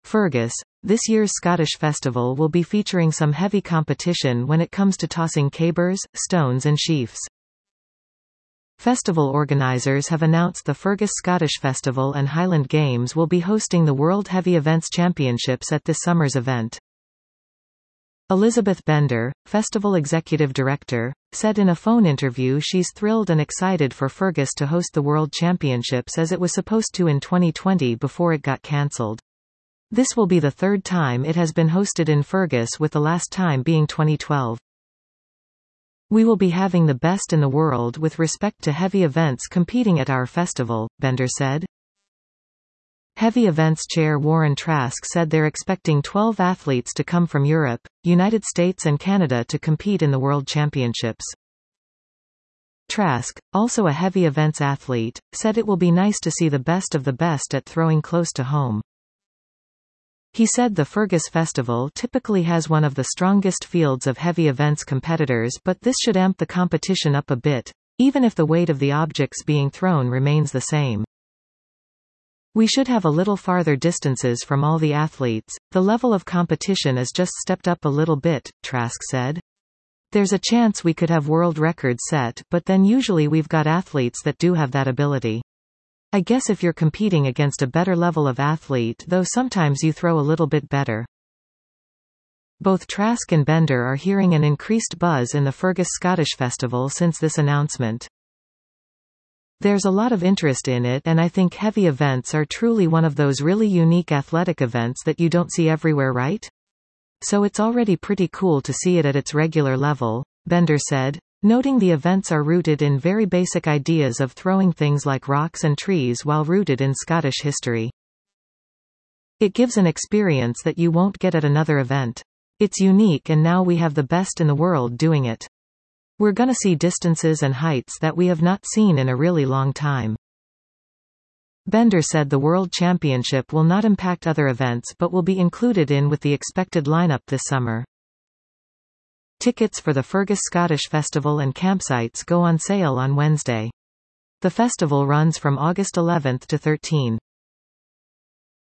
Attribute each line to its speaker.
Speaker 1: Fergus. This year's Scottish festival will be featuring some heavy competition when it comes to tossing cabers, stones and sheafs. Festival organisers have announced the Fergus Scottish Festival and Highland Games will be hosting the World Heavy Events Championships at this summer's event. Elizabeth Bender, Festival Executive Director, said in a phone interview she's thrilled and excited for Fergus to host the World Championships as it was supposed to in 2020 before it got cancelled. This will be the third time it has been hosted in Fergus, with the last time being 2012. We will be having the best in the world with respect to heavy events competing at our festival, Bender said. Heavy Events Chair Warren Trask said they're expecting 12 athletes to come from Europe, United States and Canada to compete in the World Championships. Trask, also a heavy events athlete, said it will be nice to see the best of the best at throwing close to home. He said the Fergus Festival typically has one of the strongest fields of heavy events competitors, but this should amp the competition up a bit, even if the weight of the objects being thrown remains the same. We should have a little farther distances from all the athletes. The level of competition has just stepped up a little bit, Trask said. There's a chance we could have world records set, but then usually we've got athletes that do have that ability. I guess if you're competing against a better level of athlete, though, sometimes you throw a little bit better. Both Trask and Bender are hearing an increased buzz in the Fergus Scottish Festival since this announcement. There's a lot of interest in it, and I think heavy events are truly one of those really unique athletic events that you don't see everywhere, right? So it's already pretty cool to see it at its regular level, Bender said, noting the events are rooted in very basic ideas of throwing things like rocks and trees while rooted in Scottish history. It gives an experience that you won't get at another event. It's unique, and now we have the best in the world doing it. We're gonna see distances and heights that we have not seen in a really long time. Bender said the World Championship will not impact other events but will be included in with the expected lineup this summer. Tickets for the Fergus Scottish Festival and campsites go on sale on Wednesday. The festival runs from August 11 to 13.